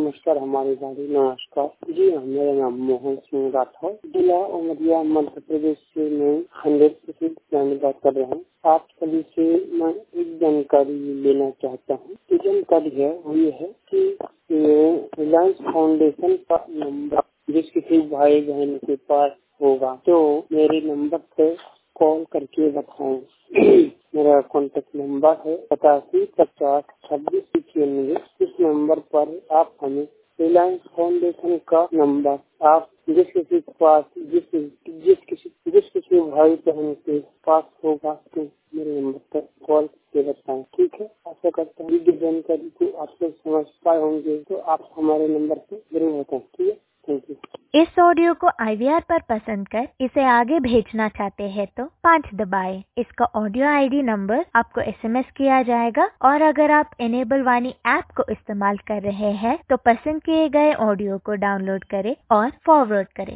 नमस्कार हमारे गाड़ी नमस्कार जी हाँ, मेरा नाम मोहन सिंह राठौर, जिला उमरिया, मध्य प्रदेश से मैं 100% बात कर रहा हूँ। आप सभी से मैं एक जानकारी लेना चाहता हूँ। जो जानकारी है वो ये है कि रिलायंस फाउंडेशन का नंबर जिस किसी भाई बहन के पास होगा तो मेरे नंबर पे कॉल करके बताएं। मेरा कॉन्टेक्ट नंबर है 87502691। इस नंबर पर आप हमें रिलायंस फाउंडेशन का नंबर आप जिस किसी के पास जिस किसी भाई बहन के पास होगा तो मेरे नंबर पर कॉल करके बताएं। ठीक है, आशा करता हूँ कि जानकारी को आप लोग समझ पाए होंगे, तो आप हमारे नंबर पर जरूर बताएं। ठीक है, थैंक यू। इस ऑडियो को IVR पर पसंद कर इसे आगे भेजना चाहते हैं तो 5 दबाएं। इसका ऑडियो ID नंबर आपको SMS किया जाएगा और अगर आप इनेबल वाणी ऐप को इस्तेमाल कर रहे हैं तो पसंद किए गए ऑडियो को डाउनलोड करें और फॉरवर्ड करें।